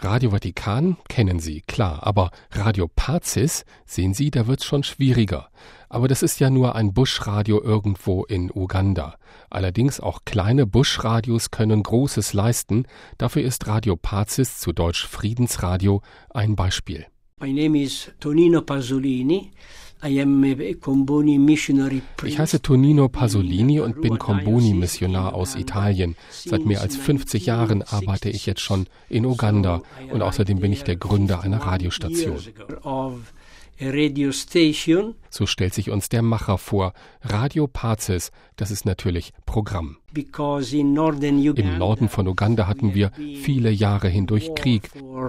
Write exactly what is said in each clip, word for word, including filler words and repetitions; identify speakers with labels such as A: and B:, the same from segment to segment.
A: Radio Vatikan kennen Sie, klar, aber Radio Pazis, sehen Sie, da wird's schon schwieriger. Aber das ist ja nur ein Buschradio irgendwo in Uganda. Allerdings auch kleine Buschradios können Großes leisten. Dafür ist Radio Pazis, zu Deutsch Friedensradio, ein Beispiel.
B: My name is Tonino Pasolini. I am a Comboni missionary priest.
A: Ich heiße Tonino Pasolini und bin Comboni-Missionar aus Italien. Seit mehr als fünfzig Jahren arbeite ich jetzt schon in Uganda und außerdem bin ich der Gründer einer Radiostation. So stellt sich uns der Macher vor. Radio Pazis, das ist natürlich Programm. Im Norden von Uganda hatten wir viele Jahre hindurch Krieg.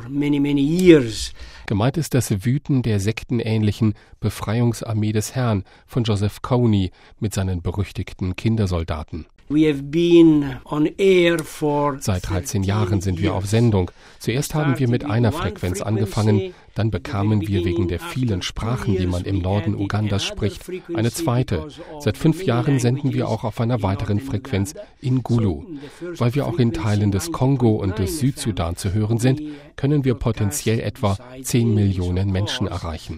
A: Gemeint ist das Wüten der sektenähnlichen Befreiungsarmee des Herrn von Joseph Kony mit seinen berüchtigten Kindersoldaten. Seit dreizehn Jahren sind wir auf Sendung. Zuerst haben wir mit einer Frequenz angefangen, dann bekamen wir wegen der vielen Sprachen, die man im Norden Ugandas spricht, eine zweite. Seit fünf Jahren senden wir auch auf einer weiteren Frequenz in Gulu. Weil wir auch in Teilen des Kongo und des Südsudan zu hören sind, können wir potenziell etwa zehn Millionen Menschen erreichen.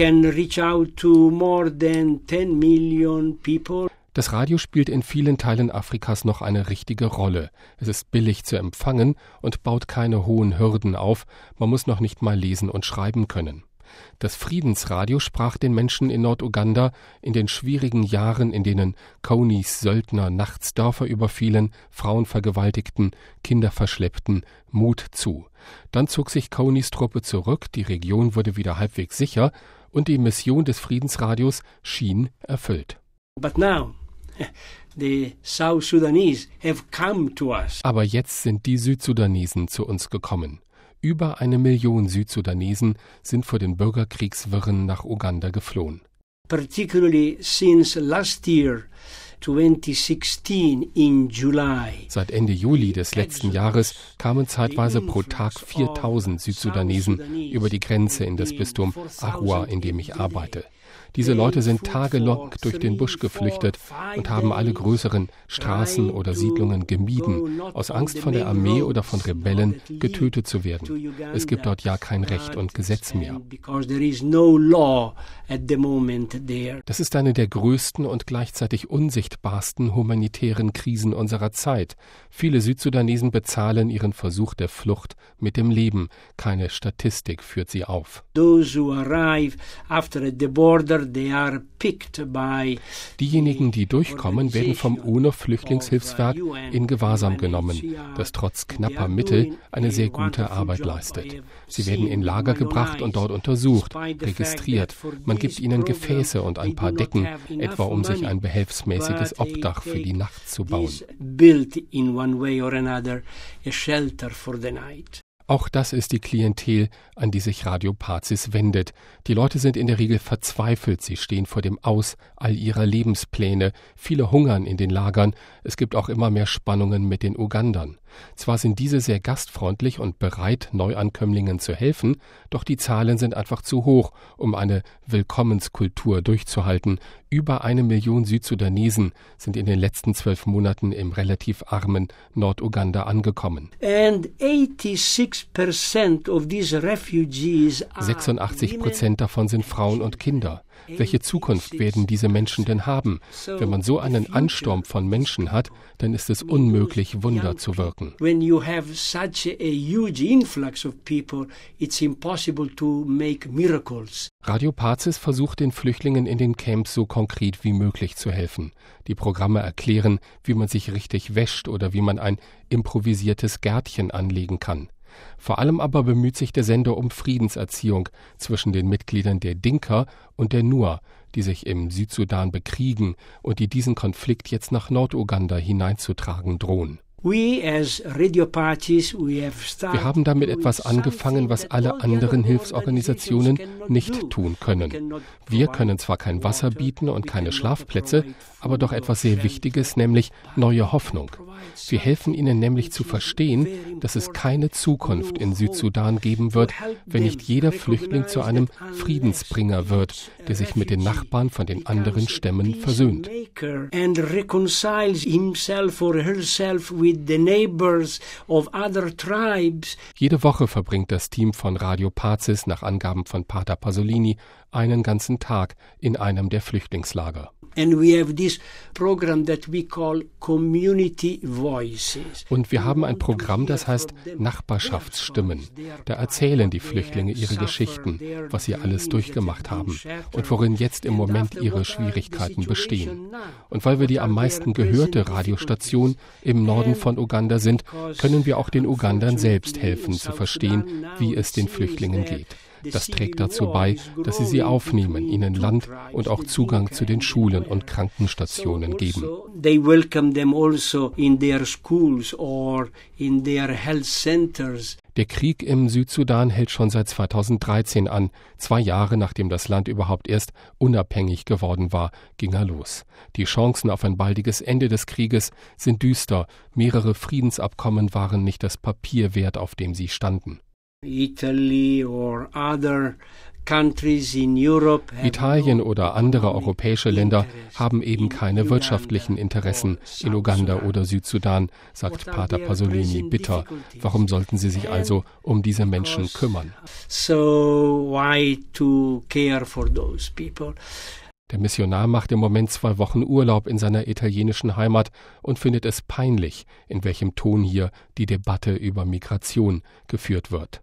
A: Das Radio spielt in vielen Teilen Afrikas noch eine richtige Rolle. Es ist billig zu empfangen und baut keine hohen Hürden auf. Man muss noch nicht mal lesen und schreiben können. Das Friedensradio sprach den Menschen in Norduganda in den schwierigen Jahren, in denen Konys Söldner nachts Dörfer überfielen, Frauen vergewaltigten, Kinder verschleppten, Mut zu. Dann zog sich Konys Truppe zurück, die Region wurde wieder halbwegs sicher und die Mission des Friedensradios schien erfüllt.
B: But now, the South Sudanese have come to us.
A: Aber jetzt sind die Südsudanesen zu uns gekommen. Über eine Million Südsudanesen sind vor den Bürgerkriegswirren nach Uganda geflohen.
B: Particularly since last year, twenty sixteen in July.
A: Seit Ende Juli des letzten Jahres kamen zeitweise pro Tag viertausend Südsudanesen über die Grenze in das Bistum Arua, in dem ich arbeite. Diese Leute sind tagelang durch den Busch geflüchtet und haben alle größeren Straßen oder Siedlungen gemieden, aus Angst von der Armee oder von Rebellen getötet zu werden. Es gibt dort ja kein Recht und Gesetz mehr. Das ist eine der größten und gleichzeitig unsichtbarsten humanitären Krisen unserer Zeit. Viele Südsudanesen bezahlen ihren Versuch der Flucht mit dem Leben. Keine Statistik führt sie auf.
B: Those who arrive after at the border,
A: Diejenigen, die durchkommen, werden vom U N O-Flüchtlingshilfswerk in Gewahrsam genommen, das trotz knapper Mittel eine sehr gute Arbeit leistet. Sie werden in Lager gebracht und dort untersucht, registriert. Man gibt ihnen Gefäße und ein paar Decken, etwa um sich ein behelfsmäßiges Obdach für die Nacht zu bauen. Auch das ist die Klientel, an die sich Radio Pazis wendet. Die Leute sind in der Regel verzweifelt, sie stehen vor dem Aus all ihrer Lebenspläne, viele hungern in den Lagern, es gibt auch immer mehr Spannungen mit den Ugandern. Zwar sind diese sehr gastfreundlich und bereit, Neuankömmlingen zu helfen, doch die Zahlen sind einfach zu hoch, um eine Willkommenskultur durchzuhalten. Über eine Million Südsudanesen sind in den letzten zwölf Monaten im relativ armen Norduganda angekommen. sechsundachtzig Prozent davon sind Frauen und Kinder. Welche Zukunft werden diese Menschen denn haben? Wenn man so einen Ansturm von Menschen hat, dann ist es unmöglich, Wunder zu wirken. Radio Pazis versucht den Flüchtlingen in den Camps so konkret wie möglich zu helfen. Die Programme erklären, wie man sich richtig wäscht oder wie man ein improvisiertes Gärtchen anlegen kann. Vor allem aber bemüht sich der Sender um Friedenserziehung zwischen den Mitgliedern der Dinka und der Nuer, die sich im Südsudan bekriegen und die diesen Konflikt jetzt nach Norduganda hineinzutragen drohen. Wir haben damit etwas angefangen, was alle anderen Hilfsorganisationen nicht tun können. Wir können zwar kein Wasser bieten und keine Schlafplätze, aber doch etwas sehr Wichtiges, nämlich neue Hoffnung. Wir helfen ihnen nämlich zu verstehen, dass es keine Zukunft in Südsudan geben wird, wenn nicht jeder Flüchtling zu einem Friedensbringer wird, der sich mit den Nachbarn von den anderen Stämmen versöhnt.
B: with the neighbors of other tribes.
A: Jede Woche verbringt das Team von Radio Pazis nach Angaben von Pater Pasolini einen ganzen Tag in einem der Flüchtlingslager.
B: And we have this program that we call Community Voices.
A: Und wir haben ein Programm, das heißt Nachbarschaftsstimmen. Da erzählen die Flüchtlinge ihre Geschichten, was sie alles durchgemacht haben und worin jetzt im Moment ihre Schwierigkeiten bestehen. Und weil wir die am meisten gehörte Radiostation im Norden von Uganda sind, können wir auch den Ugandern selbst helfen zu verstehen, wie es den Flüchtlingen geht. Das trägt dazu bei, dass sie sie aufnehmen, ihnen Land und auch Zugang zu den Schulen und Krankenstationen geben.
B: They welcome them also in their schools or in their health centers.
A: Der Krieg im Südsudan hält schon seit zweitausenddreizehn an. Zwei Jahre nachdem das Land überhaupt erst unabhängig geworden war, ging er los. Die Chancen auf ein baldiges Ende des Krieges sind düster. Mehrere Friedensabkommen waren nicht das Papier wert, auf dem sie standen.
B: Italy or other countries in Europe
A: Italien oder andere europäische Länder haben eben keine wirtschaftlichen Interessen in Uganda oder Südsudan, sagt Pater Pasolini bitter. Warum sollten sie sich also um diese Menschen kümmern?
B: So why to care for those people?
A: Der Missionar macht im Moment zwei Wochen Urlaub in seiner italienischen Heimat und findet es peinlich, in welchem Ton hier die Debatte über Migration geführt wird.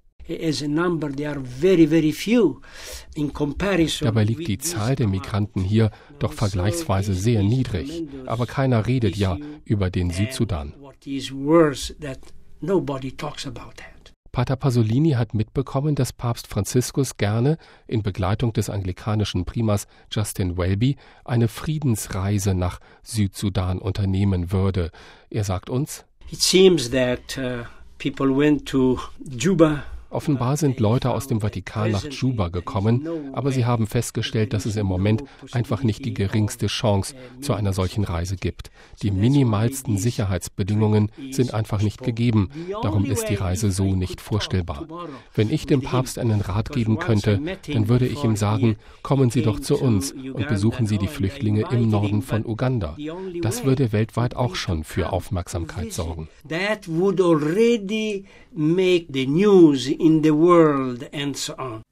A: Dabei liegt die Zahl der Migranten hier doch vergleichsweise sehr niedrig. Aber keiner redet ja über den Südsudan. Pater Pasolini hat mitbekommen, dass Papst Franziskus gerne in Begleitung des anglikanischen Primas Justin Welby eine Friedensreise nach Südsudan unternehmen würde. Er sagt uns:
B: It seems that uh, people went to Juba.
A: Offenbar sind Leute aus dem Vatikan nach Juba gekommen, aber sie haben festgestellt, dass es im Moment einfach nicht die geringste Chance zu einer solchen Reise gibt. Die minimalsten Sicherheitsbedingungen sind einfach nicht gegeben. Darum ist die Reise so nicht vorstellbar. Wenn ich dem Papst einen Rat geben könnte, dann würde ich ihm sagen, kommen Sie doch zu uns und besuchen Sie die Flüchtlinge im Norden von Uganda. Das würde weltweit auch schon für Aufmerksamkeit sorgen.
B: That would already make the news in the world and so on.